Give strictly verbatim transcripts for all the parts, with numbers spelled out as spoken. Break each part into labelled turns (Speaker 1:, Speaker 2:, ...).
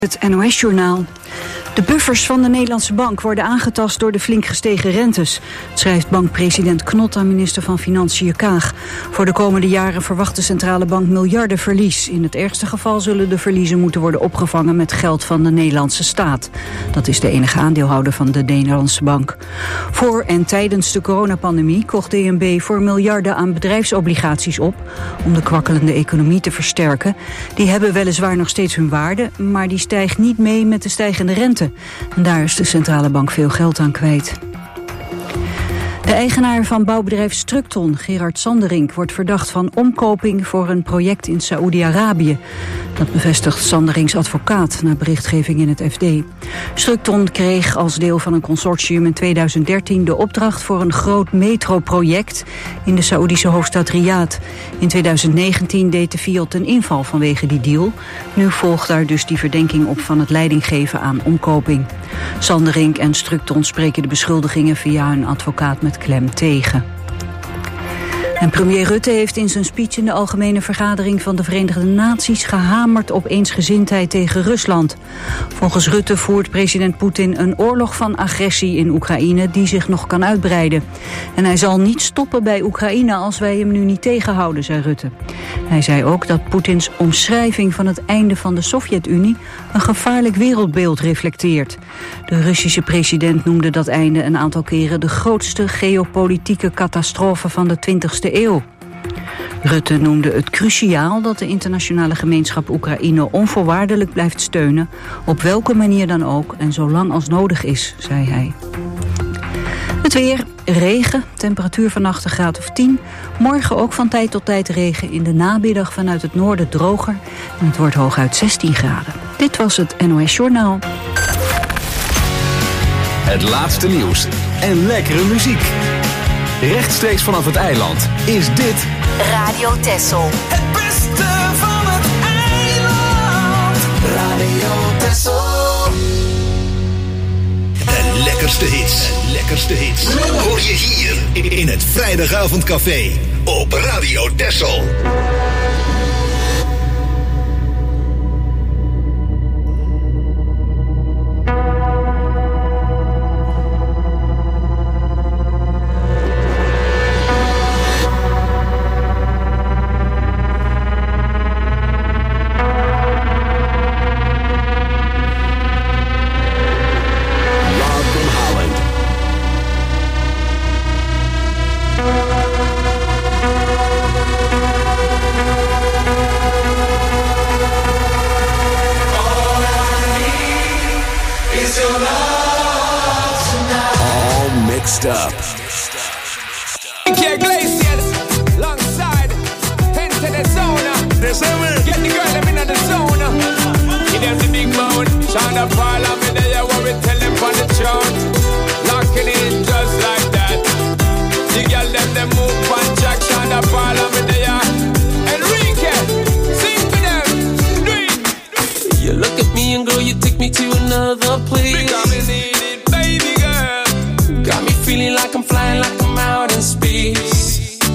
Speaker 1: Het N O S-journaal. De buffers van de Nederlandse bank worden aangetast door de flink gestegen rentes. Het schrijft bankpresident Knot aan minister van Financiën Kaag. Voor de komende jaren verwacht de centrale bank miljarden verlies. In het ergste geval zullen de verliezen moeten worden opgevangen met geld van de Nederlandse staat. Dat is de enige aandeelhouder van de Nederlandse bank. Voor en tijdens de coronapandemie kocht D N B voor miljarden aan bedrijfsobligaties op om de kwakkelende economie te versterken. Die hebben weliswaar nog steeds hun waarde, maar die stijgt niet mee met de stijgende rente. En daar is de centrale bank veel geld aan kwijt. De eigenaar van bouwbedrijf Structon, Gerard Sanderink, wordt verdacht van omkoping voor een project in Saoedi-Arabië. Dat bevestigt Sanderinks advocaat na berichtgeving in het F D. Structon kreeg als deel van een consortium in tweeduizend dertien de opdracht voor een groot metroproject in de Saoedische hoofdstad Riyadh. In tweeduizend negentien deed de Fiat een inval vanwege die deal. Nu volgt daar dus die verdenking op van het leidinggeven aan omkoping. Sanderink en Structon spreken de beschuldigingen via hun advocaat met klem tegen. En premier Rutte heeft in zijn speech in de Algemene Vergadering van de Verenigde Naties gehamerd op eensgezindheid tegen Rusland. Volgens Rutte voert president Poetin een oorlog van agressie in Oekraïne die zich nog kan uitbreiden. En hij zal niet stoppen bij Oekraïne als wij hem nu niet tegenhouden, zei Rutte. Hij zei ook dat Poetins omschrijving van het einde van de Sovjet-Unie een gevaarlijk wereldbeeld reflecteert. De Russische president noemde dat einde een aantal keren de grootste geopolitieke catastrofe van de twintigste eeuw. Rutte noemde het cruciaal dat de internationale gemeenschap Oekraïne onvoorwaardelijk blijft steunen, op welke manier dan ook en zolang als nodig is, zei hij. Het weer, regen, temperatuur vannacht een graad of tien. Morgen ook van tijd tot tijd regen, in de namiddag vanuit het noorden droger. En het wordt hooguit zestien graden. Dit was het N O S-journaal.
Speaker 2: Het laatste nieuws en lekkere muziek. Rechtstreeks vanaf het eiland is dit
Speaker 3: Radio Texel.
Speaker 4: Het beste van het eiland. Radio Texel.
Speaker 5: De lekkerste hits, de lekkerste hits. Hoor je hier in het Vrijdagavondcafé op Radio Texel.
Speaker 2: Up.
Speaker 6: Get the girl them in the zone. Give them the big moan. Shonda Paul and me there what we tell them on the throne. Locking in just like that. The girl them them move on track. Shonda Paul and me there. Enrique, sing for them. Do it.
Speaker 7: You look at me and girl, you take me to another place.
Speaker 6: Because me need it, baby girl.
Speaker 7: Got me feeling like I'm flying, like I'm out in space.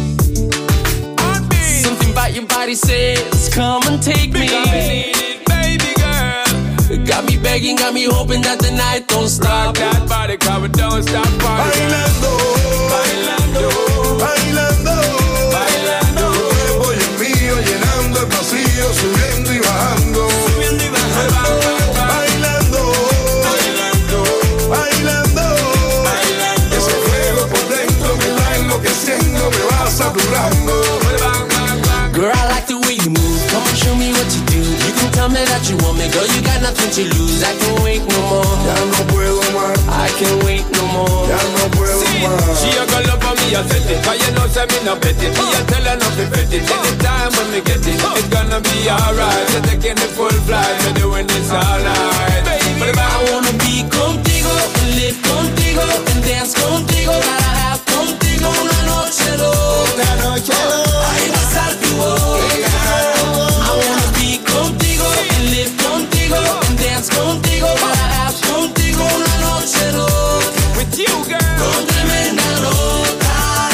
Speaker 7: Your body says, come and take me.
Speaker 6: Because me need it, baby girl.
Speaker 7: Got me begging, got me hoping that the night don't stop.
Speaker 6: Rock that body, cause we don't stop partying.
Speaker 8: Bailando,
Speaker 6: Bailando,
Speaker 8: bailando,
Speaker 6: bailando.
Speaker 8: Tu cuerpo y el mío llenando el vacío, subiendo y bajando.
Speaker 6: Subiendo y bajando.
Speaker 8: Bailando,
Speaker 6: Bailando,
Speaker 8: bailando,
Speaker 6: bailando.
Speaker 8: ese fuego por dentro me va enloqueciendo, me va saturando.
Speaker 7: Girl, I like the way you move. Come and show me what you do. You can tell me that you want me, girl. You got nothing to lose. I can't wait no more.
Speaker 8: Ya no puedo más.
Speaker 7: I can't wait no more.
Speaker 8: Ya no puedo más.
Speaker 6: She a go love for me, I set it. Cause you know say me no bet it. Me a tell her not to bet it. Anytime when me get it, it's gonna be alright. You're taking the full flight, you're doing this all night. But if
Speaker 7: I wanna be contigo, live contigo, and dance contigo. Gotta have contigo una noche loca.
Speaker 6: Una noche loca.
Speaker 7: Ay, pasar tu boca. I wanna be contigo, live contigo, and dance contigo. Gotta have contigo una noche loca.
Speaker 6: with you, girl.
Speaker 7: Con tremenda nota.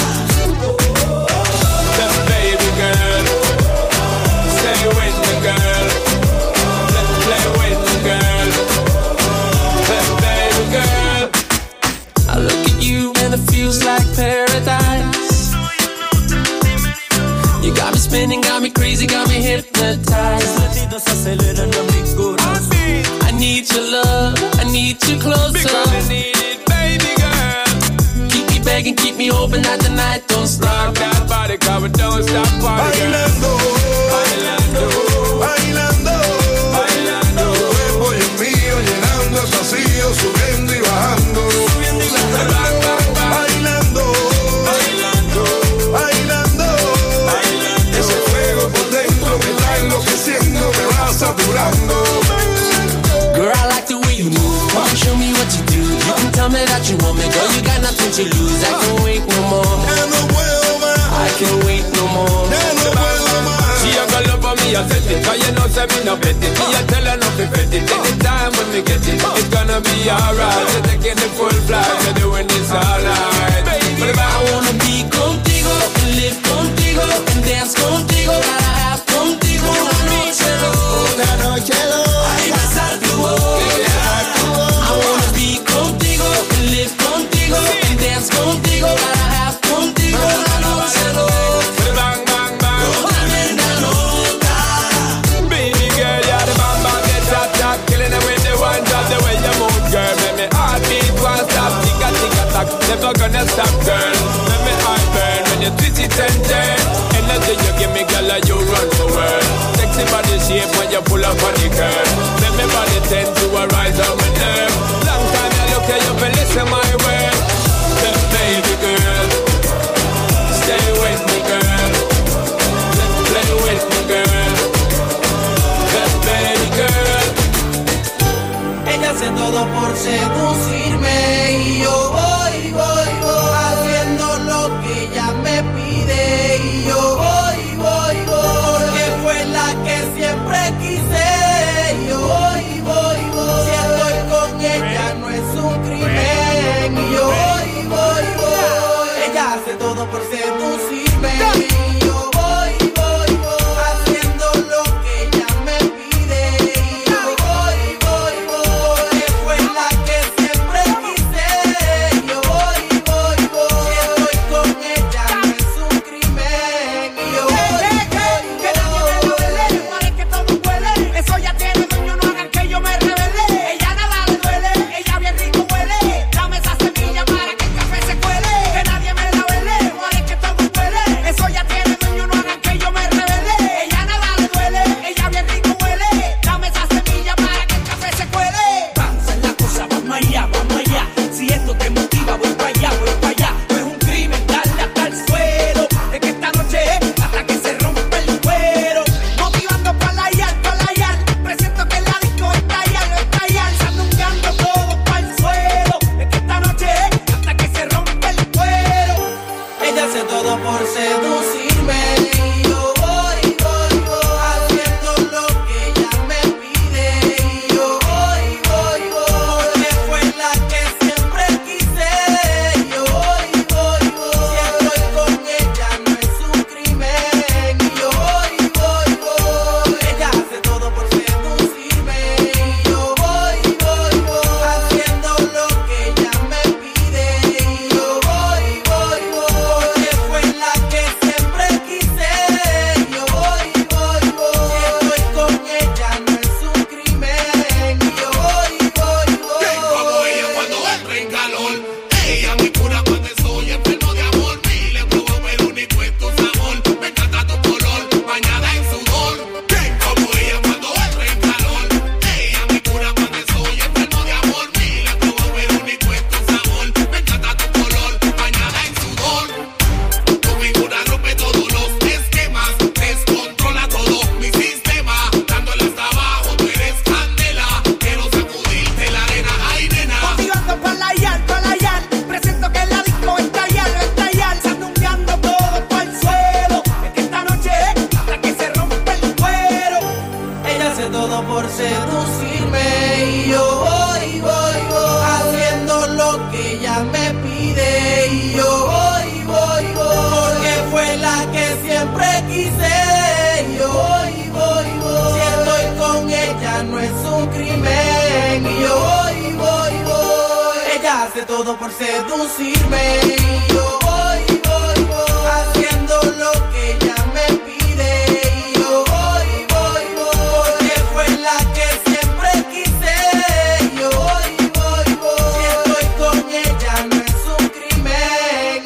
Speaker 6: The baby girl. Stay with me, girl. Let's play with me.
Speaker 7: beg and keep me hoping that the night don't stop.
Speaker 6: Rock that body, cause we don't stop partying.
Speaker 8: Bailando,
Speaker 6: Bailando,
Speaker 8: bailando,
Speaker 6: bailando.
Speaker 8: tu cuerpo y el mío llenando el vacío, subiendo y bajando.
Speaker 6: Subiendo y bajando. Bang, bang, bang.
Speaker 8: Bailando,
Speaker 6: Bailando,
Speaker 8: bailando,
Speaker 6: bailando.
Speaker 8: ese fuego por dentro me está enloqueciendo, me va saturando.
Speaker 7: Girl, I like the way you move. Won't you show me what you do? You can tell me that you want me, girl. You got nothing to lose. I can't wait no more.
Speaker 8: Ya no puedo más,
Speaker 7: I can't wait no more.
Speaker 8: ya no puedo más.
Speaker 6: She a go love for me, I set it. Cause you know, say me no bet it. Me a tell her not to bet it. Anytime when we get it, it's gonna be alright. You're taking the full flight, you're doing this all night. Baby,
Speaker 7: I wanna be contigo, and live contigo, and dance contigo, gotta have contigo una noche loca,
Speaker 8: noche loca.
Speaker 7: y besar tu boca. I wanna be contigo, and live contigo, and dance contigo, gotta have contigo una noche loca,
Speaker 6: bang, bang, bang.
Speaker 7: tremenda nota.
Speaker 6: Baby girl, you're the bang, bang, get that, that. Killing it with the one drop, the way you move, girl. Make me heartbeat, one stop, tick a tick a tack. Never gonna stop, girl. Make me heart burn when you twist it and turn. Energy you give me, girl, like you run the world. Sexy body shape when you pull up on the curve. Make me body tend to a rise on my nerve. Long time I look at you, but listen my word. Then baby girl, stay with me, girl. Let's play with me, girl. Then baby girl.
Speaker 7: Ella hace todo por seducirme y yo voy, voy, voy haciendo lo que ella me pide y yo voy, voy, voy porque fue la que siempre quise y yo voy, voy, voy si estoy con ella no es un crimen y yo voy, voy, voy ella hace todo por seducirme y yo voy, voy, voy haciendo lo que ella me pide y yo voy, voy, voy porque fue la que siempre quise y yo voy, voy, voy si estoy con ella no es un crimen y yo voy, voy, voy que todo huele, eso ya tiene dueño, no hagan que yo me revele, ella nada le duele, ella bien rico huele, dame esa semilla para que el café se cuele, que nadie me la huele, muere que todo huele, eso ya tiene dueño, no hagan que yo me revele, ella nada le duele, ella bien rico huele, dame esa semilla para que el café se cuele. Vamos a la cosa, vamos allá, vamos allá, si esto te motiva voy para allá, voy para allá, no es un crimen darle hasta el suelo, es que esta noche es hasta que se rompe el cuero, motivando para la yal, para la yal, presento que la disco está allá, lo está allá, sandungueando todo para el suelo, es que esta noche es hasta que se rompe el cuero, ella hace todo por seducirme y yo voy, voy, voy haciendo lo que ella me pide y yo voy, voy, voy porque fue la que siempre quise y yo voy, voy, voy si estoy con ella no es un crimen y yo voy, voy, voy ella hace todo por seducirme y yo voy, voy, voy haciendo lo que ella me pide y yo voy, voy, voy porque fue la que siempre quise y yo voy, voy, voy si estoy con ella no es un crimen y yo voy, voy,
Speaker 3: Como ella
Speaker 7: voy
Speaker 3: cuando entra en calor. Ella me cura cuando estoy enfermo de amor. Miles probó pero único es tu sabor. Me encanta tu color, bañada en sudor. Como ella cuando entra en calor. Ella me cura cuando estoy enfermo de amor. Miles probó pero único es tu sabor. Me encanta tu color, bañada en sudor. Tu figura rompe todos los esquemas. Descontrola todo mi sistema. Dándole hasta abajo, tú eres candela. Quiero sacudirte la arena, ay nena.
Speaker 7: motivando para la yal, para la yal, presento que la disco está allá, lo está allá, sandungueando todo para el suelo, es que esta noche es hasta que se rompe el cuero, ella hace todo por seducirme y yo voy, voy, voy haciendo lo que ella me pide y yo voy, voy, voy porque fue la que siempre quise y yo voy, voy, voy si estoy con ella no es un crimen y yo voy, voy, voy ella hace todo por seducirme y yo voy, voy, voy haciendo lo que ella me pide y yo voy, voy, voy porque fue la que siempre quise y yo voy, voy, voy si estoy con ella no es un crimen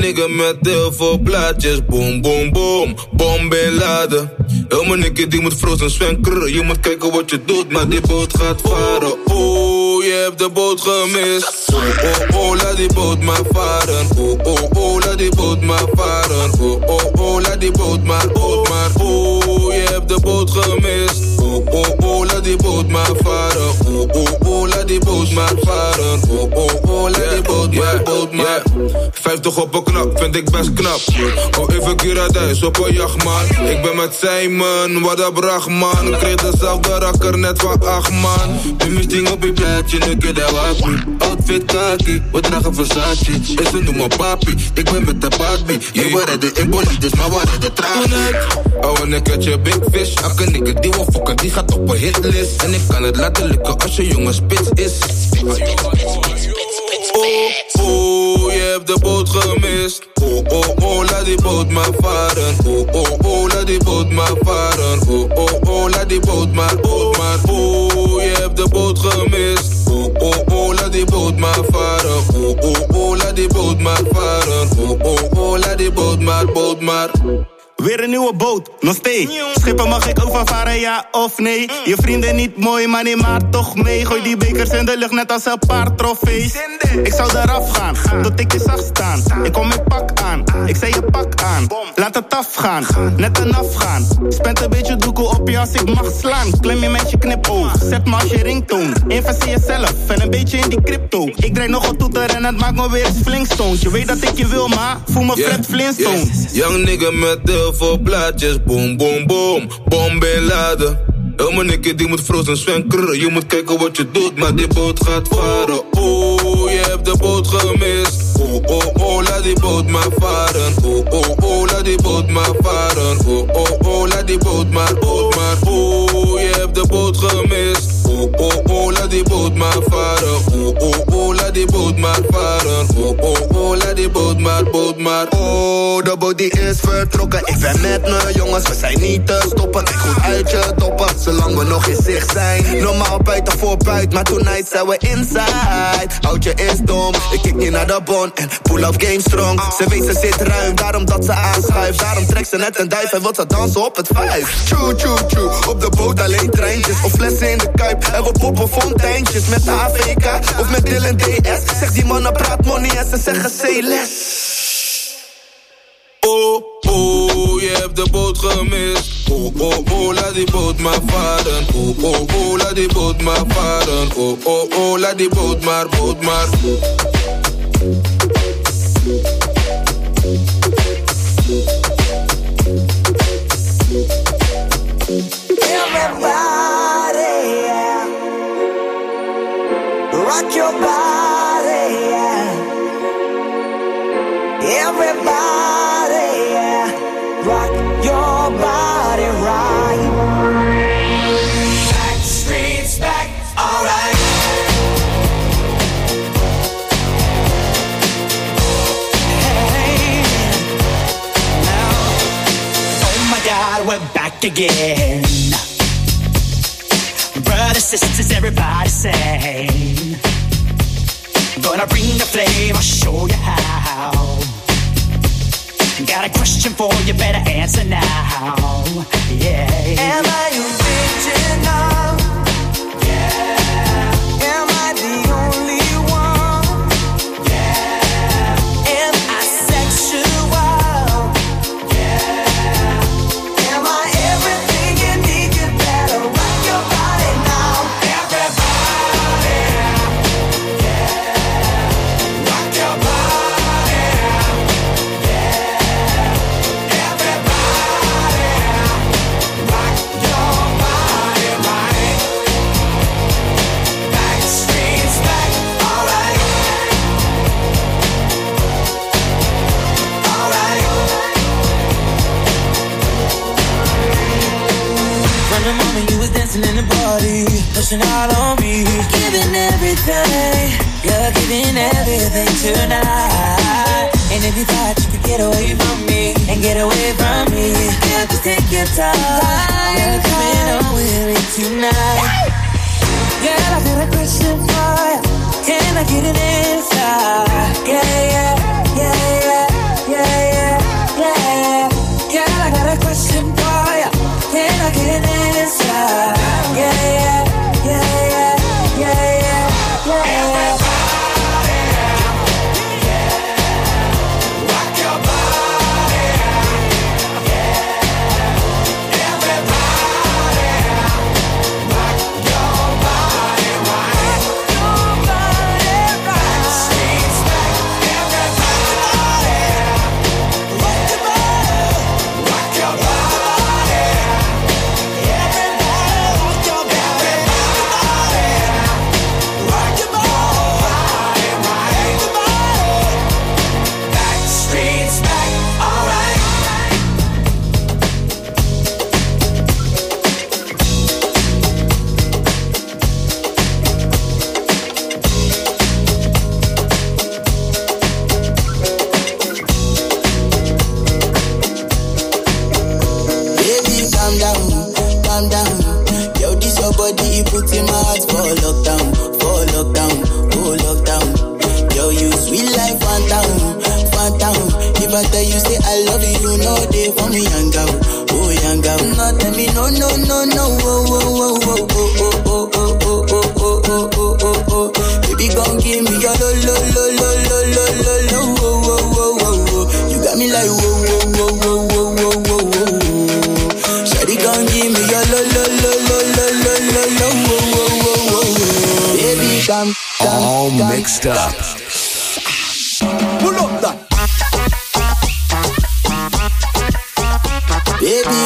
Speaker 9: nigga met heel veel plaatjes. Boom, boom, boom, bom Bin Laden. Heel mijn nigga die moet frozen Sven Krr. Je moet kijken wat je doet, maar die boot gaat varen. Oh, je hebt de boot gemist. Oh, oh, oh, laat die boot maar varen. Oh, oh, oh, laat die boot maar varen. Oh, oh, oh, laat die boot maar, boot maar. Oh, je hebt de boot gemist. Oh, oh, oh, laat die boot maar varen. Oh, oh, oh, laat die boot maar varen. Oh, oh, oh, laat die boot maar, boot maar. Vijftig op een knap, vind ik best knap. Oh, even Kiradijs op een jacht, man. Ik ben met Simon, wat een brachman. Ik kreeg dezelfde rakker net van acht, man. Nu mijn ding op je plaatje, nu keer dat wappie. Outfit kaki, we dragen Versace. En ze noemen papi, ik ben met de Barbie. Yeah, we redden in bolides, maar we redden traag. Oh, en ik had je big fish. Elke nigga die wil fokken, die gaat op een hitlist. En ik kan het laten lukken als je jongen spits is. Oh, oh, je hebt de boot gemist. Oh, oh, oh, laat die boot maar varen. Oh, oh, oh, laat die boot maar varen. Oh, oh, oh, laat die boot maar, boot maar. Oh, je hebt de boot gemist. Oh, oh, oh, laat die boot maar varen. Oh, oh, oh, laat die boot maar varen. Oh, oh, oh, laat die boot maar, boot maar.
Speaker 10: Weer een nieuwe boot, nog steeds. Schippen mag ik overvaren, ja of nee? Je vrienden niet mooi, maar neem maar toch mee. Gooi die bekers in de lucht, net als een paar trofees. Ik zou eraf gaan, tot ik je zag staan. Ik kom met pak aan, ik zei je pak aan. Laat het afgaan, net een afgaan. Spend een beetje doekoe op je als ik mag slaan. Klem je met je knipoog, zet me als je ringtoon. Investeer jezelf en een beetje in die crypto. Ik draai nog een toeter en het maakt me weer eens Flintstones. Je weet dat ik je wil, maar voel me yeah, Fred Flintstone.
Speaker 9: Yes. Young nigga met heel veel plaatjes. Boom, boom, boom, bom Bin Laden. Heel mijn nigga die moet frozen Sven Krr. Je moet kijken wat je doet, maar die boot gaat varen. Oh, je hebt de boot gemist. Oh, oh, oh, laat die boot maar varen. Oh, oh, oh, laat die boot maar varen. Oh, oh, oh, laat die boot maar, boot maar. Oh, je hebt de boot gemist. Oh, oh, oh, laat die boot maar varen. Oh, oh, oh, laat die boot maar varen. Oh, oh, oh, laat die boot maar, boot maar.
Speaker 11: Oh, de boot die is vertrokken. Ik ben met me, jongens, we zijn niet te stoppen. Kijk goed uit je toppen, zolang we nog in zicht zijn. Normaal buiten voor buiten, maar tonight zijn we inside. Oudje is dom, ik kijk niet naar de bon en pull up game strong. Ze weet ze zit ruim, daarom dat ze aanschuift. Daarom trekt ze net een duif en wil ze dansen op het vijf. Tjoe, tjoe, tjoe, op de boot alleen treintjes. Of flessen in de kuip en we poppen fonteintjes. Met de H V K of met Dylan D S. Zeg die mannen praat money en ze zeggen C-les.
Speaker 9: Oh, oh, je hebt de boot gemist. Oh, oh, oh, laat die boot maar varen. Oh, oh, oh, laat die boot maar varen. Oh, oh, oh, laat die boot maar, boot maar.
Speaker 7: Everybody, yeah. Rock your body, yeah. Everybody, yeah. Rock your body right. Back streets back, alright. Hey, now, oh my God, we're back again. Brothers, sisters, everybody sing. Gonna bring the flame, I'll show you how. Got a question for you, better answer now. Yeah. Am I original? Yeah. Am I the only one? Yeah. Am I sexual? Yeah. Am I everything you need? You better rock your body now. Everybody. Yeah. Rock your body. In the party, pushing all on me, giving everything, you're giving everything tonight. And if you thought you could get away from me, and get away from me, you just take your time, you're coming on with me tonight. Girl, I got a question for you, can I get an answer? Yeah, yeah, yeah, yeah.
Speaker 4: rushing fire. Can I get inside? Yeah, yeah, yeah, yeah, yeah, yeah, yeah.
Speaker 2: All mixed up.
Speaker 11: Pull up that. Baby,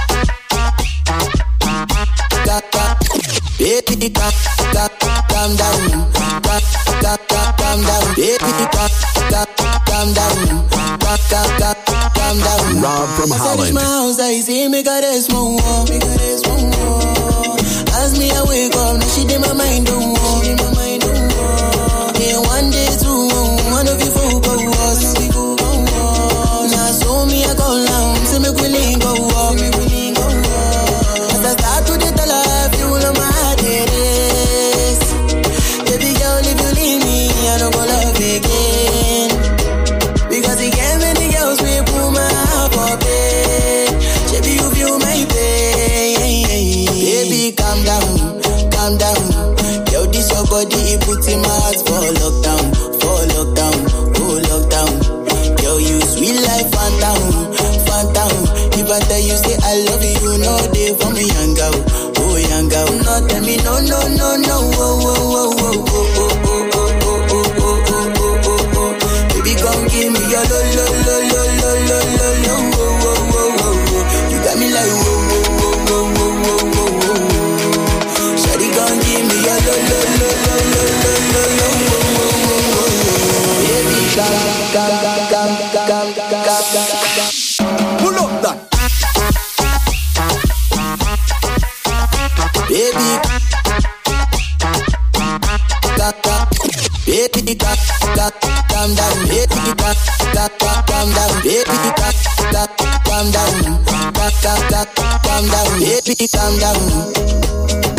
Speaker 11: baby, calm down, calm down, baby, calm down, calm down.
Speaker 2: Rob from Holland.
Speaker 11: My house, I see me got a small wall, me got a small wall. As me I wake up, now she did my mind don't walk, my mind don't walk. Yeah, one day two, one of you folk go us. Now so me I go down, say me we link go walk, me we link go walk. As I start to the tell her, you know my heart it is. Baby girl, if you leave me, I don't go love again. Because he can't many girls we put my heart for bed. Baby, you feel my pain. Baby, calm down, calm down. Yo, this your body, it puts in my heart for lockdown, for lockdown, oh lockdown. Yo, you sweet life, phantom, phantom. If I tell you say I love you, you know they for me young girl, oh young girl. No, tell me no, no, no, no, oh, oh, oh, oh, oh, oh, oh, oh, oh, oh, oh, oh, oh. Baby, come give me your lo, lo, lo, lo, lo, lo, lo, lo, oh, oh, oh, oh, oh. You got me like whoa, whoa, whoa, whoa, whoa, whoa, whoa, whoa. Shawty, come give me your lo, lo, lo, lo, lo, lo, lo, lo, oh, oh, oh, oh. Baby, come, come, come, come, come, come. Pull up that. Baby, baby, calm down, baby, calm down, baby, calm down, calm down, baby, calm down.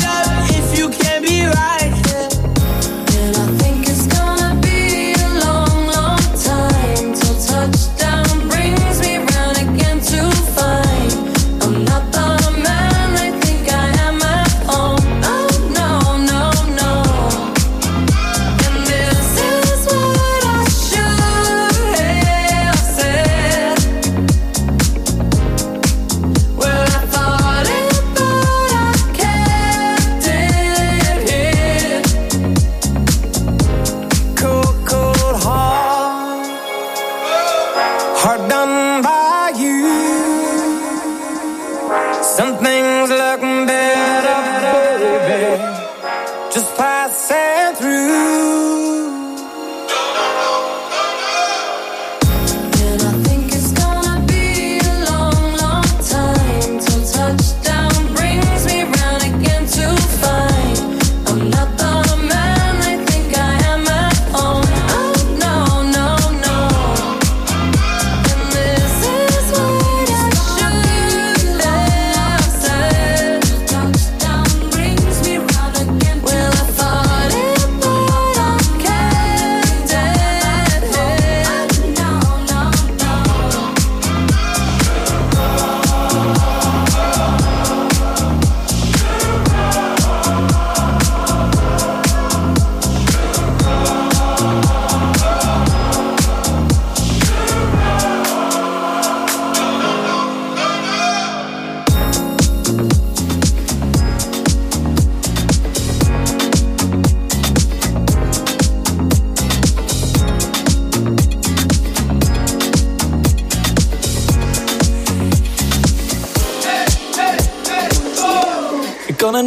Speaker 4: Long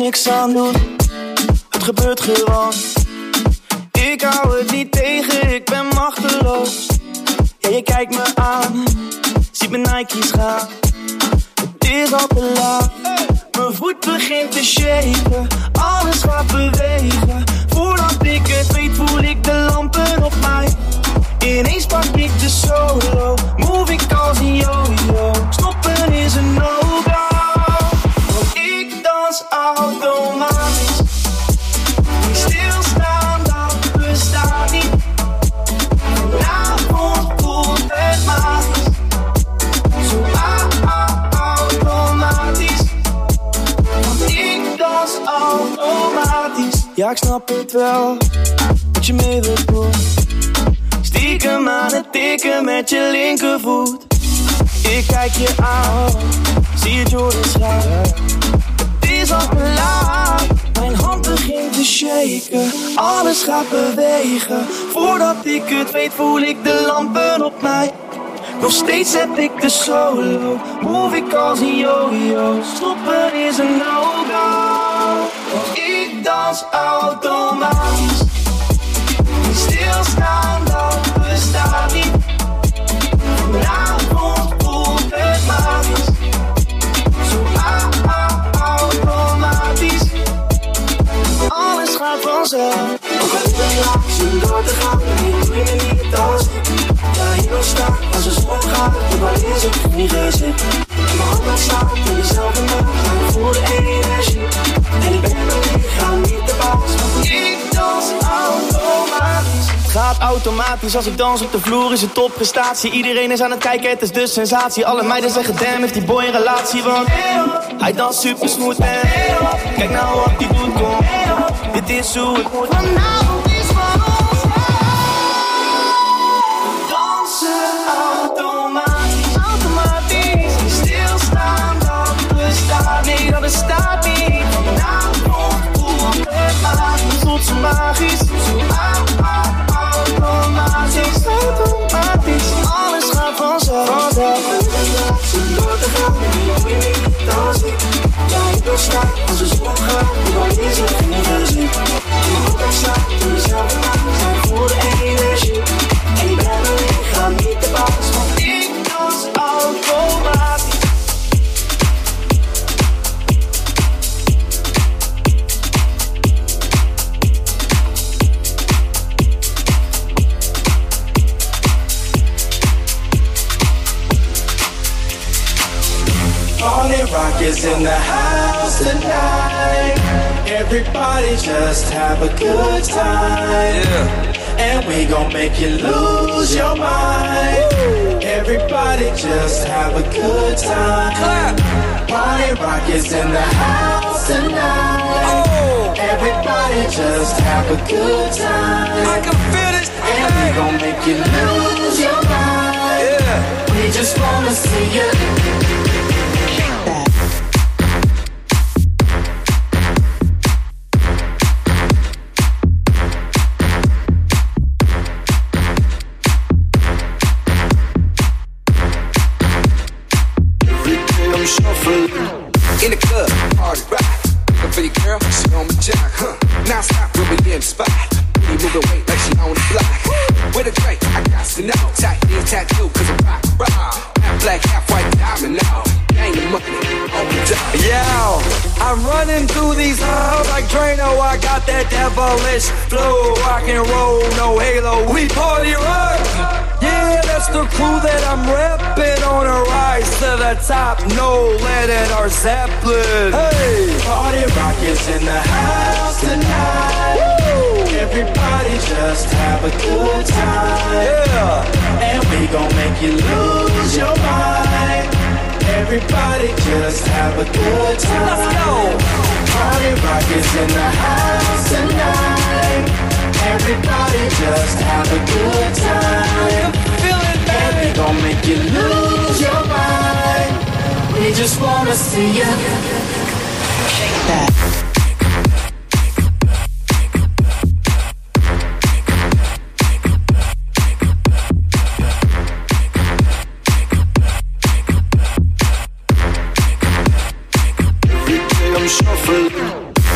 Speaker 12: niks aan doen. Het gebeurt gewoon. Ik hou het niet tegen, ik ben machteloos. Ja, je kijkt me aan, ziet mijn Nike's gaan. Het is al te laat, mijn voet begint te shaken. Alles gaat bewegen, voordat ik het weet voel ik de lampen op mij. Ineens pak ik de solo, move ik als een yo-yo. Stoppen is een no-go, want ik dans automatisch. Niet stilstaan, dat bestaat niet. Vanavond voelt het magisch. Zo automatisch, want ik dans automatisch. Ja, ik snap het wel, dat je mee wilt doen. Stiekem aan het tikken met je linkervoet. Ik kijk je aan, zie je Jordan's gaan. Het is al te laat, mijn hand begint te shaken. Alles gaat bewegen, voordat ik het weet voel ik de lampen op mij. Nog steeds zet ik de solo, move ik als een yo-yo. Stoppen is een no-go, want ik dans automatisch. Stilstaan, dat bestaat niet. Vanavond voelt het magisch. Zo automatisch. Alles gaat vanzelf. Ook al ik ben laat, zin door te gaan. Ik doe je niet als ik. Ja, hier nog sta, als een schot gaat. De bal is op niet gezet. Mijn hand laat slaan, in dezelfde maat. Ik voel de energie. En ik ben mijn lichaam niet de baas. Ik dans automatisch. Het gaat automatisch, als ik dans op de vloer is het topprestatie. Iedereen is aan het kijken, het is de sensatie. Alle meiden zeggen damn, heeft die boy een relatie. Want hij danst super smooth en kijk nou wat hij doet, kom. Dit is hoe het moet. Vanavond is van ons. Dansen automatisch, automatisch. Stilstaan, dat bestaat niet, dat bestaat niet. Vanavond voelt het magisch, tot zo magisch. Automatisch, automatisch, alles gaat vanzelf. Vanzelf, zin door te gaan, doe je niet als ik. Ja, ik wil staan, als een schot gaat, de bal is er niet gezien. Je moet ook staan, doe jezelf een maat, zijn voor de energie. En ik ben mijn lichaam niet de baas, want ik dans automatisch. Party rock is in the house tonight. Everybody just have a good time. Yeah. And we gon' make you lose your mind. Woo. Everybody just have a good time. Clap. Party rock is in the house tonight. Oh. Everybody just have a good time. I can feel this. And we gon' make you lose your mind. Yeah. We just wanna see you.
Speaker 13: In the club, party rock. Looking for your girl, she on my jock, huh? Now stop, we'll be in the spot. You moving weight like she on the block. With a drink, I got to know. Tight, in tattoo, cause I'm rock, rock. Half black, half white, diamond now. Gang the money, on the top.
Speaker 14: Yo, I'm running through these halls like Drano. I got that devilish flow. Rock and roll, no halo. We party rock. Yeah, that's the crew that I'm reppin' on a rise to the top. No lead in our Zeppelin. Hey,
Speaker 12: party rock is in the house tonight. Woo! Everybody just have a good time.
Speaker 14: Yeah,
Speaker 12: and we gon' make you lose your mind. Everybody just have a good time.
Speaker 14: Let's go.
Speaker 12: Party rock is in the house tonight. Everybody just have a good time.
Speaker 14: Feel it, baby.
Speaker 12: And we gon' make you lose your mind. We just wanna see you shake that.
Speaker 13: Everything I'm shuffling.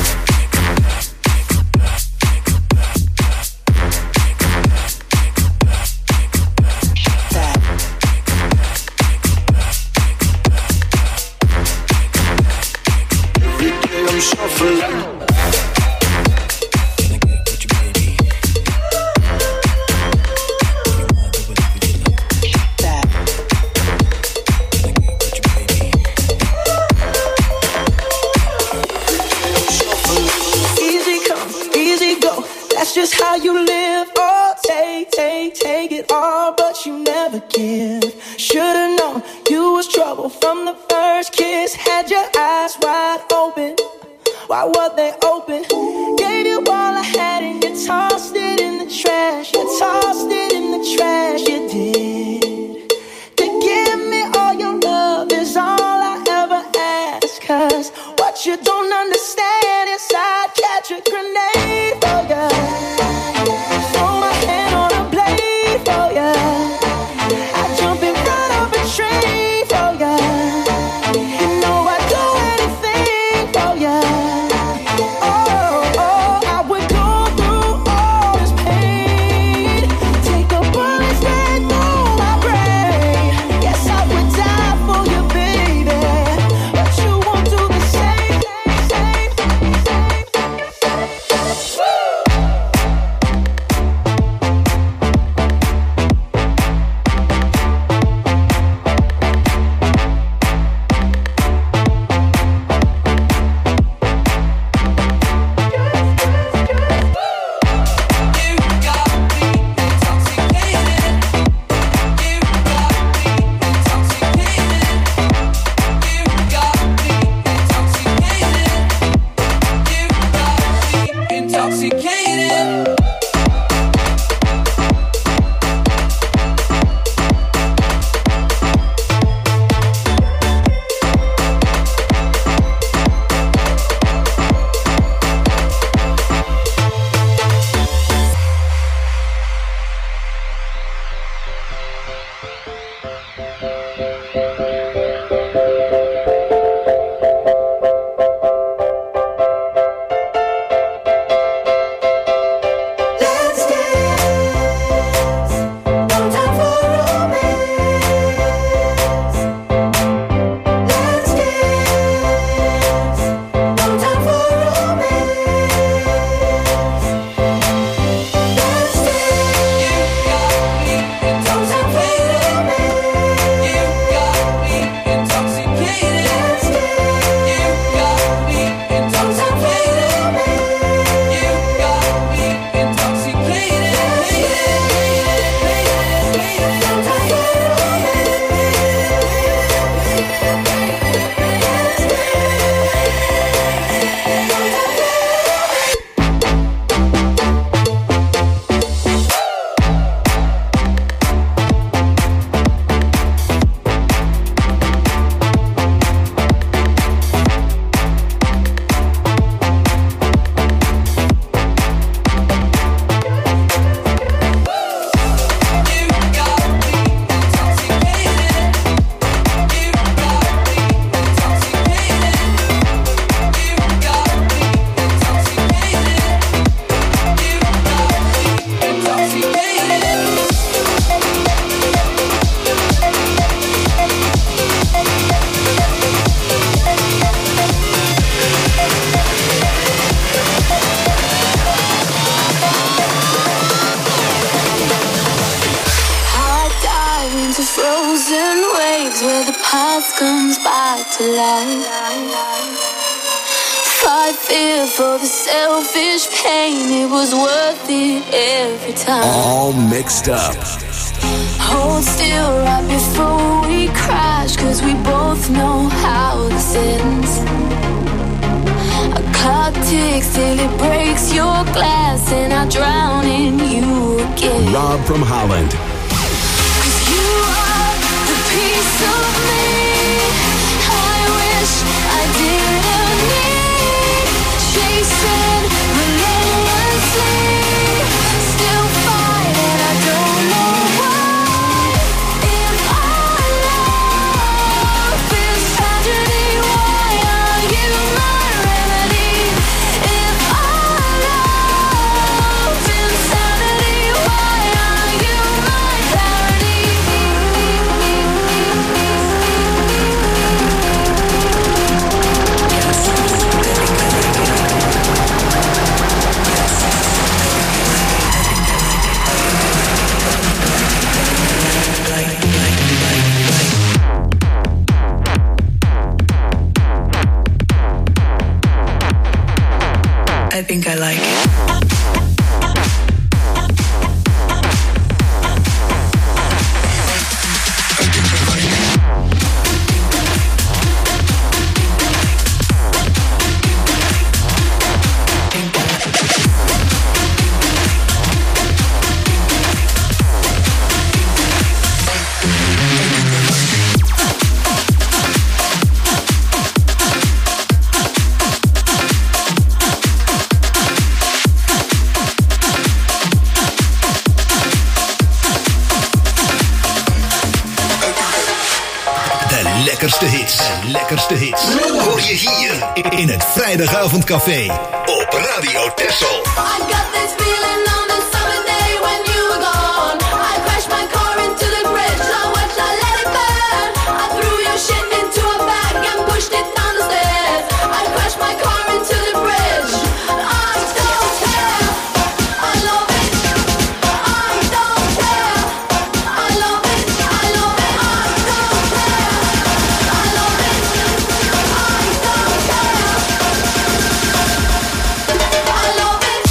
Speaker 12: what you never give. Should've known you was trouble from the first kiss. Had your eyes wide open, why were they open? Gave you all I had and you tossed it in the trash. You tossed it in the trash, you did. To give me all your love is all I ever ask. Cause what you don't understand is I'd catch a grenade for ya. Throw my hand on a blade for ya. I'd jump in front of a train for ya. You know I'd do anything for ya. Oh, oh, I would go through all this pain. Take a bullet straight through my brain. Yes, I would die for you, baby. But you won't do the same, same, same. Woo! Intoxicated. Let's dance. No time for romance. Let's dance. No time for romance. Let's dance. You got me intoxicated. You got me intoxicated. Let's dance. You got me intoxicated. You got me intoxicated. I dive into frozen waves where the past comes back to life. Fight fear for the selfish pain, it was worth it every time.
Speaker 2: All mixed up.
Speaker 12: Hold still right before we crash, cause we both know how this ends. A clock ticks till it breaks your glass, and I drown in you again.
Speaker 2: Rob from Holland.
Speaker 12: Cause you are the piece of me I wish I didn't need. Chasing relentlessly, still fighting, I don't know why. If our love is tragedy, why are you my remedy? If our love is insanity, why are you my parody?
Speaker 5: lekkerste hits. De lekkerste hits. Hoor je hier in het Vrijdagavondcafé op Radio Texel.
Speaker 15: I got this feeling on the summer day when you were gone. I crashed my car into the bridge. I watched, I let it burn. I threw your shit into a bag and pushed it down the stairs. I crashed my car into the bridge. I don't care. I love it. I don't care. I love it. I love it. I don't care. I love it. I don't care. I love it.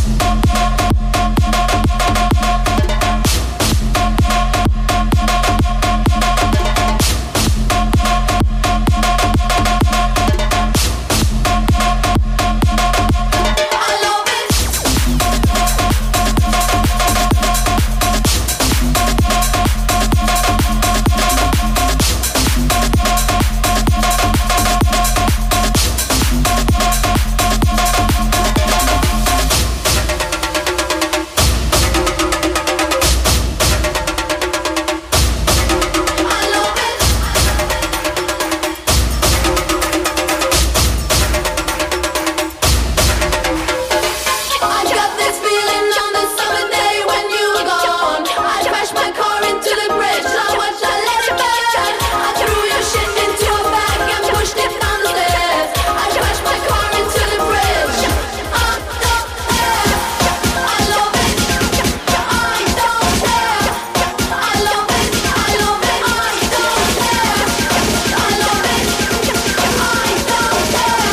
Speaker 15: I got this feeling on the summer day when you were gone. I crashed my car into the bridge. I watched, I let it burn. I threw your shit into a bag and pushed it down the stairs. I crashed my car into the bridge. I don't care. I love it. I don't care. I love it. I love it. I don't care. I love it. I don't care.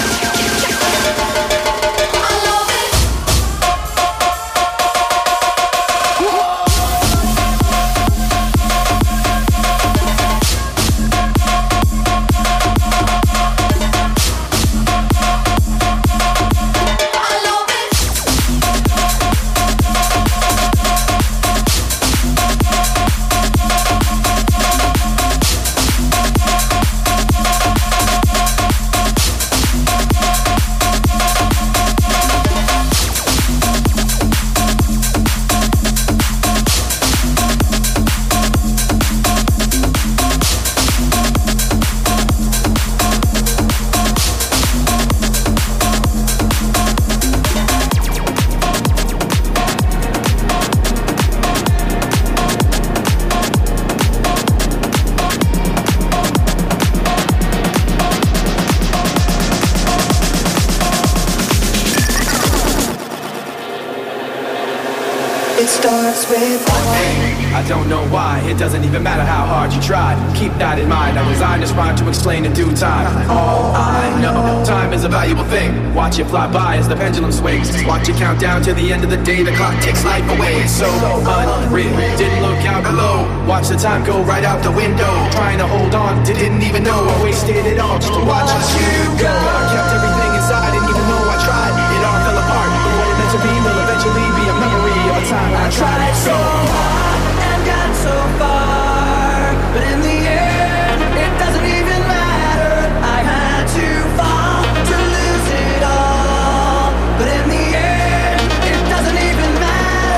Speaker 15: I love it.
Speaker 12: It starts with
Speaker 16: I don't know why, it doesn't even matter how hard you tried. Keep that in mind, I designed this rhyme to explain in due time. All I know, time is a valuable thing. Watch it fly by as the pendulum swings. Watch it count down to the end of the day. The clock takes life away, it's so unreal. Didn't look out below, watch the time go right out the window. Trying to hold on, didn't even know I wasted it all just to watch you go. I kept everything inside, didn't even know I tried. It all fell apart, but what it meant to be will eventually be a memory of a time when I tried so hard
Speaker 12: and got so far, but in the end, it doesn't even matter. I had to fall to lose it all, but in the end, it doesn't even matter.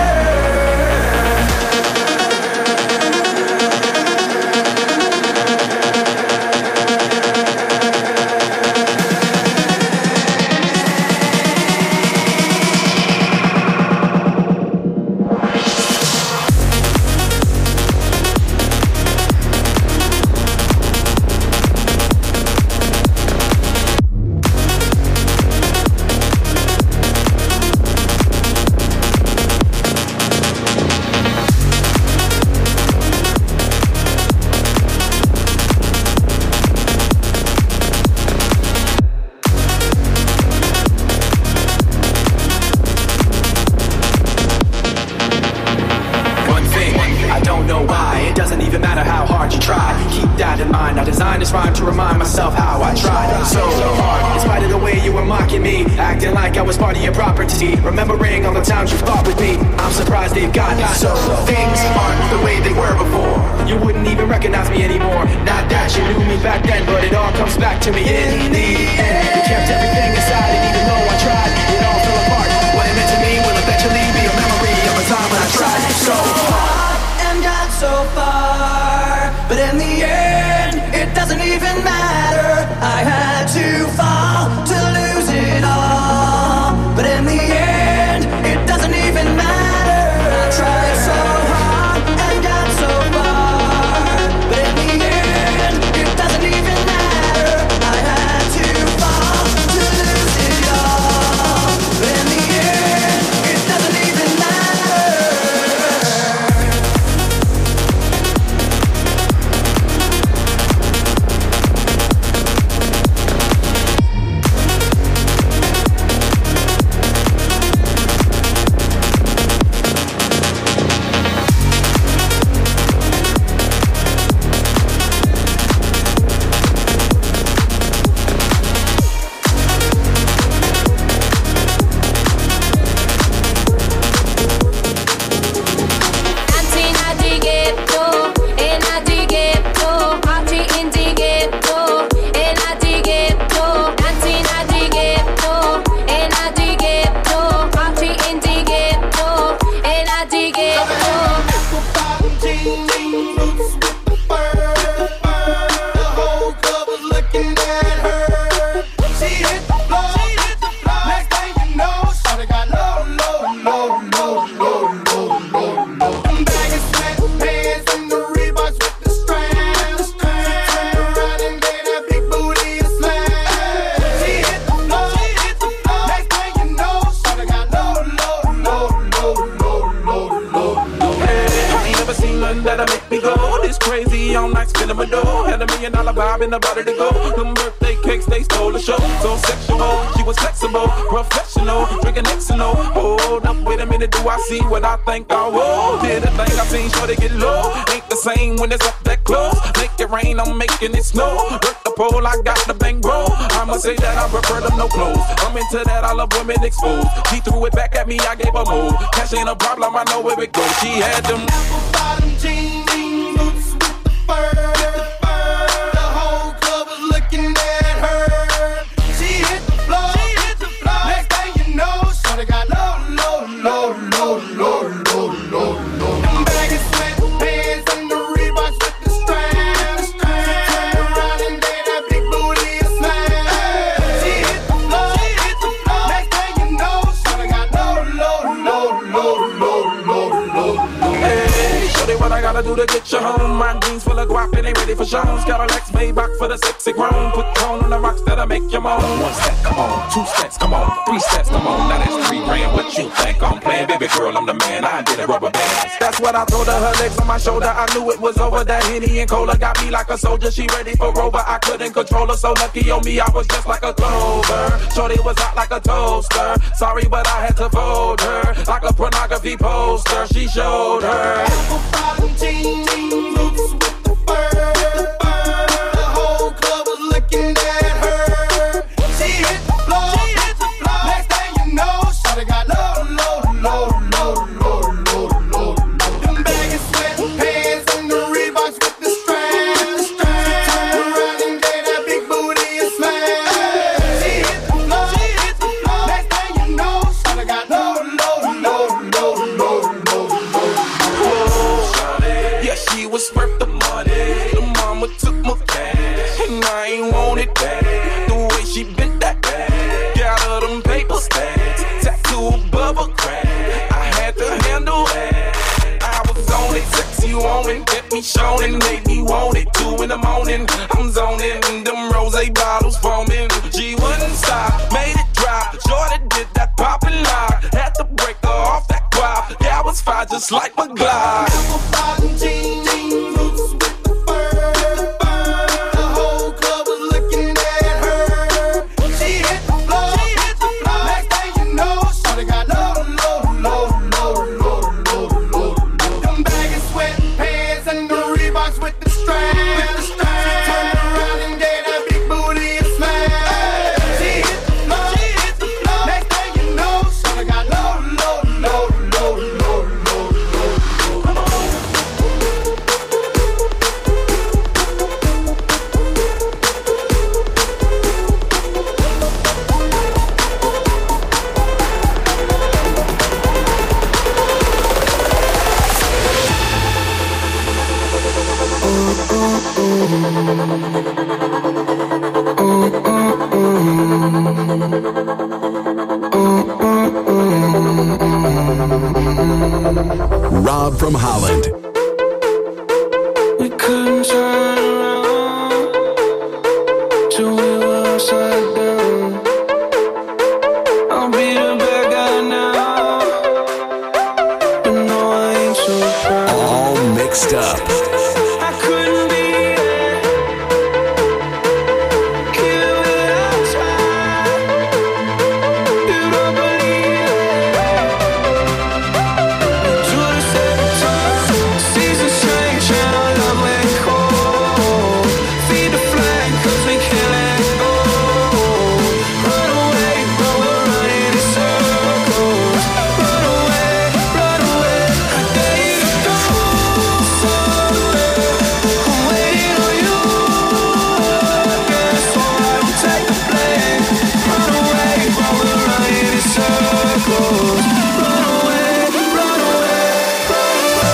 Speaker 16: Remembering all the times you fought with me, I'm surprised they've gotten so. Things aren't the way they were before. You wouldn't even recognize me anymore. Not that you knew me back then, but it all comes back to me in the end. You kept everything inside, and even though I tried, it all fell apart. What it meant to me will eventually be a memory of a time when I tried so hard
Speaker 12: and got so far, but in the end, it doesn't
Speaker 17: one that'll make me go. This crazy all night spinning my dough. Had a million dollar vibe in the body to go. Them birthday cakes, they stole the show. So sexual, she was flexible, professional, drinking Xano. Hold up, wait a minute, do I see what I think I will? Did a thing I seen, sure they get low. Ain't the same when it's up that close. Make it rain, I'm making it snow. Work the pole, I got the bang bro. I'ma say that I prefer them no clothes. I'm into that, I love women exposed. She threw it back at me, I gave her move. Cash ain't a problem, I know where it goes. She had them apple bottom jeans, boots with the fur. The whole club was looking at her. She hit the floor, she hit the floor. Next thing you know, shorty got low, low, low, low, low, low, low, low. Them baggy sweatpants and the Reeboks with the straps. She turned around and gave that big booty a smash. She hit the floor, she hit the floor. Next thing you know, shorty got low, low, low, low, low, low, low, low. Hey, shorty, what I gotta do to get you home? My jeans full of guap and they ready for shows. Cadillacs, Maybach for the sexy grown. Put tone on the rocks that'll make you moan. One step, come on. Two steps, come on. Three steps, come on. Now that's three grand. What you think I'm playing? Baby girl, I'm the man. I did a rubber band. That's what I told her. Her legs on my shoulder. I knew it was over. That Henny and Cola got me like a soldier. She ready for Rover. I couldn't control her. So lucky on me, I was just like a clover. Shorty was out like a toaster. Sorry, but I had to fold her like a pornography poster. She showed her apple bottom jeans, boots with the fur. The whole club was looking at her. She hit the floor, she hit the floor. Next thing you know, shorty got low, low, low, low, low, low, low, low. Them baggy sweatpants and the Reeboks with the straps. She turned around and gave that big booty a smash. She hit the floor, she hit the floor. Next thing you know, shorty got low, low, low, low, low, low, low. Yeah, she was worth the money. The mama took my cash, and I ain't want it back. The way she bent that back, got her them paper stacks, tattoo above her crack. I had to handle that. I was on it, sexy woman, kept me showing, made me want it. Two in the morning, I'm zoning, them rose bottles foaming. She wouldn't stop, made it drop. Shorty did that poppin' lock, had to break her off that guap. Yeah, I was fine just like my Glock. Apple bottom jeans, boots with the fur. The whole club was looking at her. She hit the floor, she hit the floor. Next thing you know, shorty got low, low, low, low, low, low, low. Them baggy sweatpants and the Reeboks with the straps. She turned around and gave that big booty a smash. She hit the floor, she hit the floor. Next thing you know, shorty got low, low, low, low, low, low, low.
Speaker 2: Rob from Holland.
Speaker 12: We couldn't turn around till we were upside down. I'll be the bad guy now, but no, I ain't so proud.
Speaker 2: All mixed up.
Speaker 12: I couldn't be there, even when I tried. You don't believe it. Do this every time. Seasons change and our love went cold. Feed the flame 'cause we can't let go. Run away, but we're running in circles. Run away, run away. I dare you to go somewhere. I'm waiting on you again, so I will take the blame. Run away, but we're running in circles. Run away, run away, run away.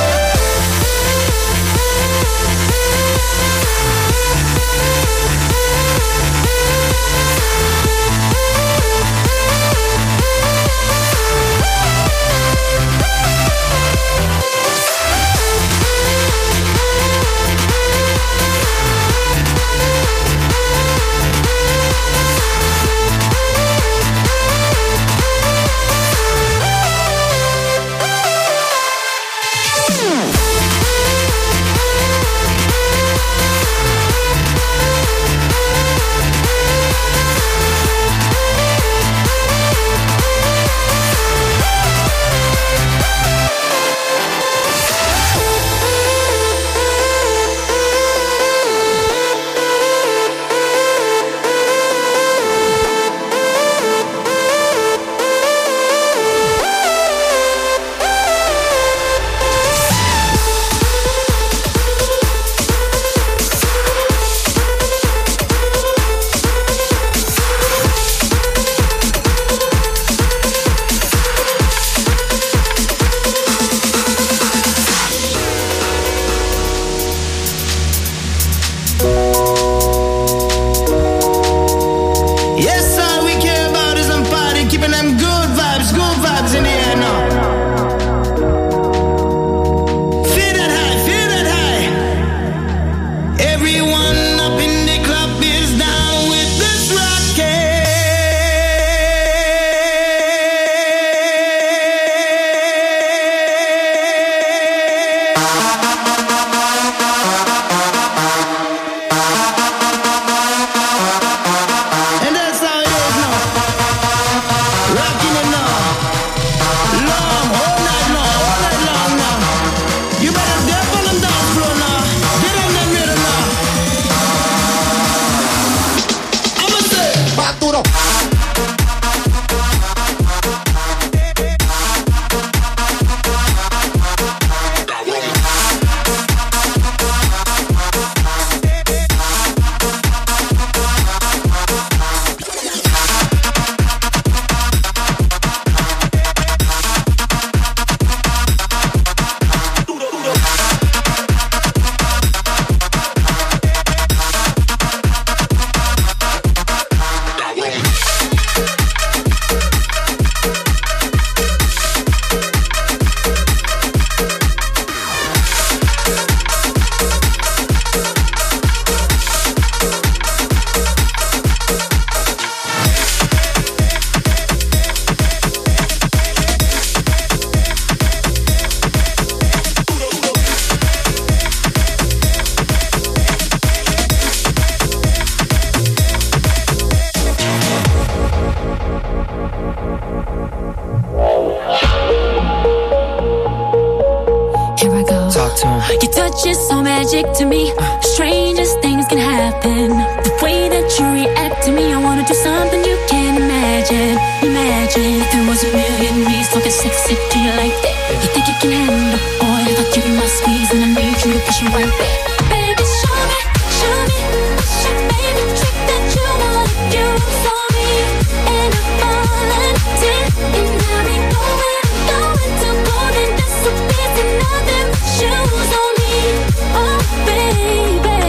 Speaker 18: Your touch is so magic to me. Strangest things can happen. The way that you react to me, I wanna do something you can't imagine. Imagine if there was a million me talking sexy to you like that. You think you can handle, boy? If I give you my squeeze and I need you to push you right back. Baby, show me, show me, what's your favorite trick that you wanna use on me? And I'm volunteer, and I'll be going, going to more than just a piece and nothing but shoes on me. Oh, baby.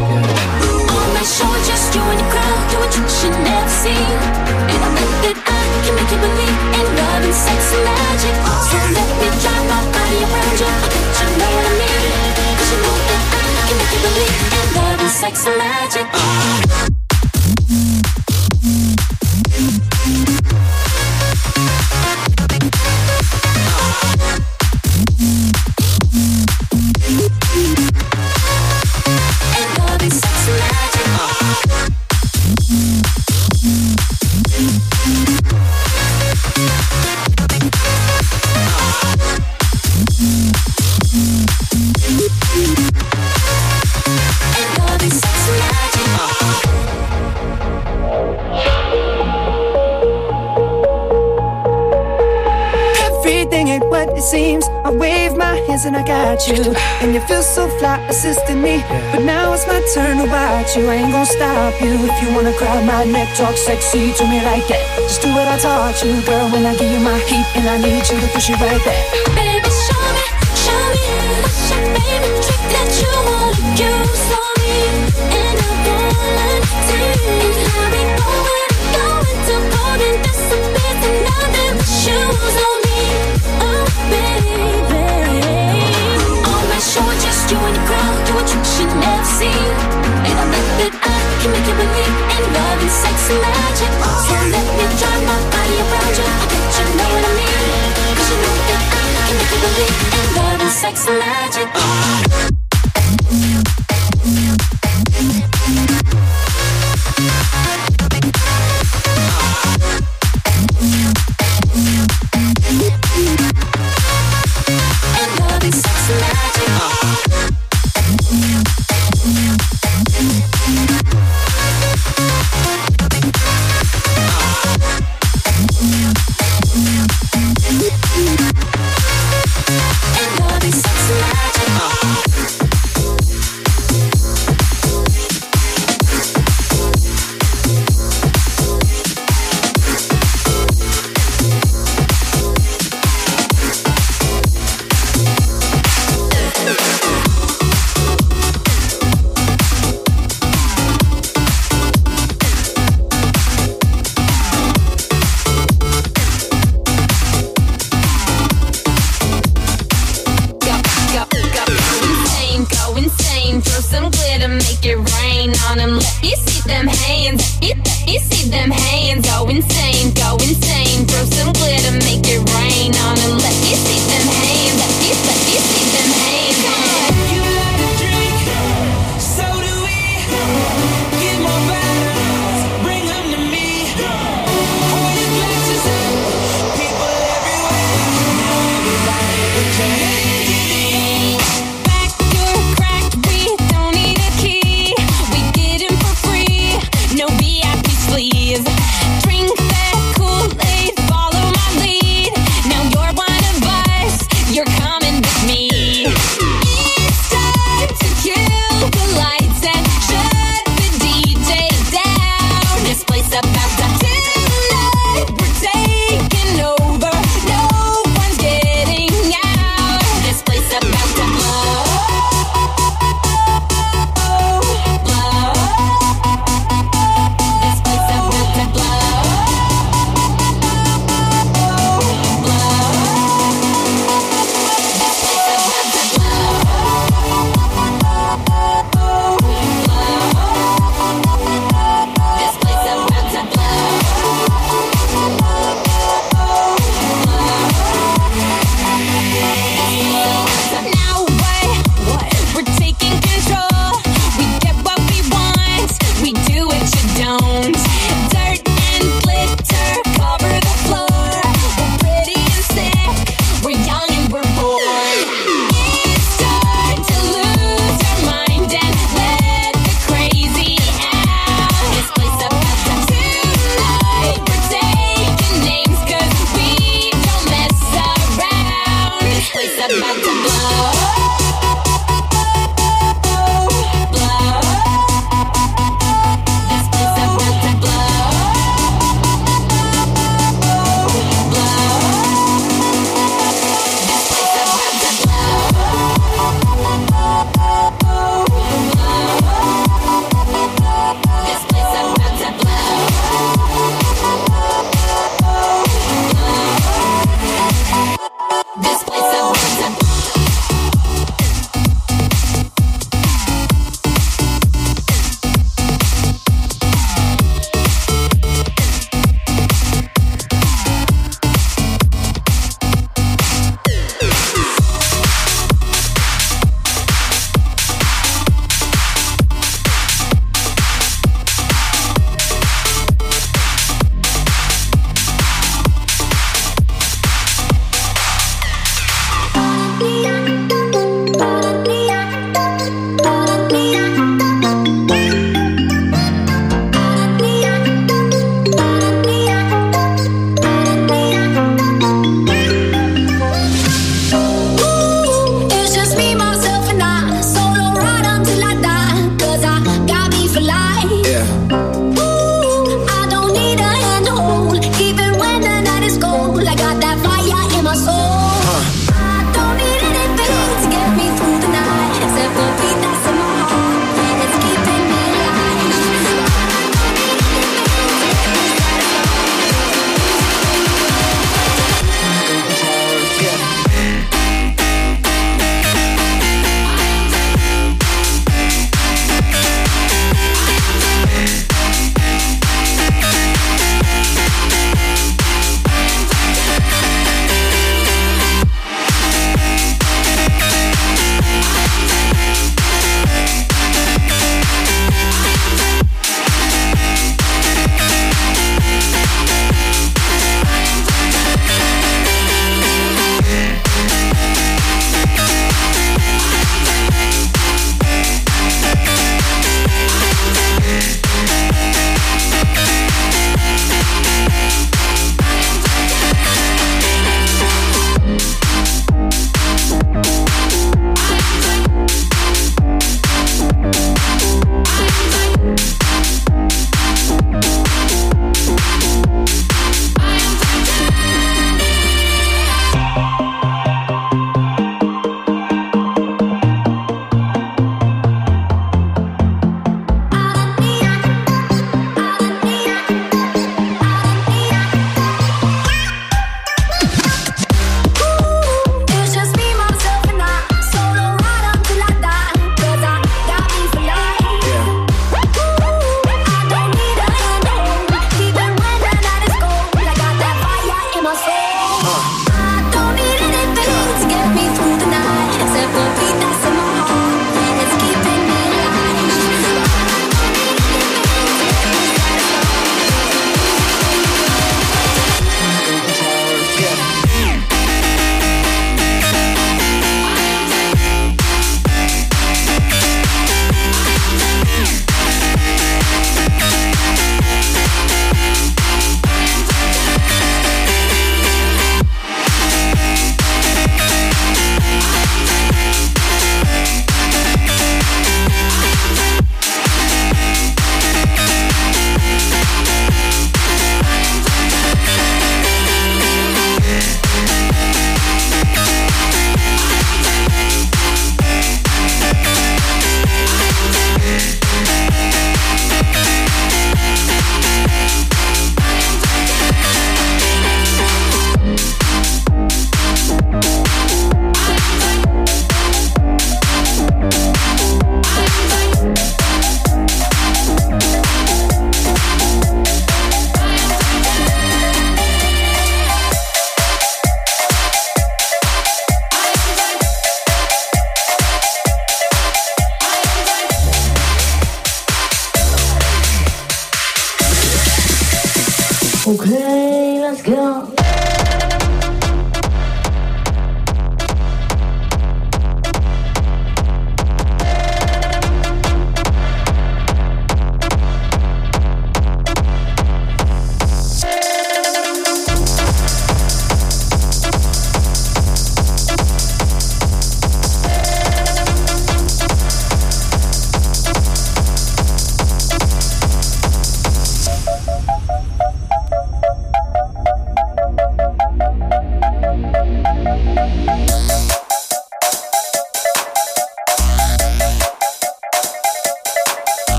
Speaker 18: On my show, just you and the crowd, do what you should never see. And I bet that I can make you believe in love and sex and magic. So let me drive my body around you, I bet you know what I mean. Cause you know that I can make you believe in love and sex and magic.
Speaker 12: Seems I wave my hands and I got you, and you feel so fly assisting me. But now it's my turn to watch you. I ain't gonna stop you. If you wanna grab my neck, talk sexy to me like that. Just do what I taught you, girl. When I give you my heat, and I need you to push it right back.
Speaker 18: Baby, show me, show me what's your favorite trick that you wanna use on me. And I'm volunteer, and I'll be going, going to more than just a bit and nothing but shoes on me. Oh, baby. On my show, just you and the crowd, do what you should never see. And I bet that I can make you believe in love and sex and magic. So let me drive my body around you, I bet you know what I mean. Cause you know that I can make you believe in love and sex and magic.
Speaker 15: Let me see them hands, let me see them hands.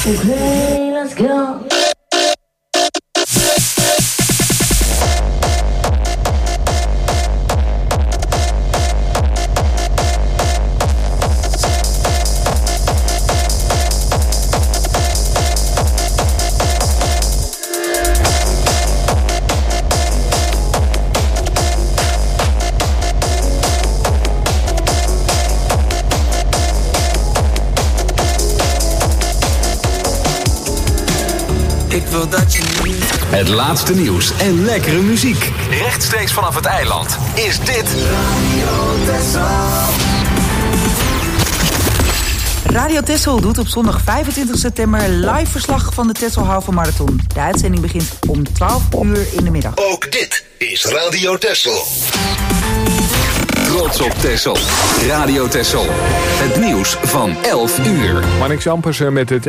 Speaker 4: Okay, let's go.
Speaker 2: Het laatste nieuws en lekkere muziek. Rechtstreeks vanaf het eiland is dit Radio Texel.
Speaker 19: Radio Texel doet op zondag vijfentwintig september live verslag van de Texel Halve Marathon. De uitzending begint om twaalf uur in de middag.
Speaker 5: Ook dit is Radio Texel.
Speaker 2: Trots op Texel. Radio Texel. Het nieuws van elf uur.
Speaker 20: Marnix Ampersen met het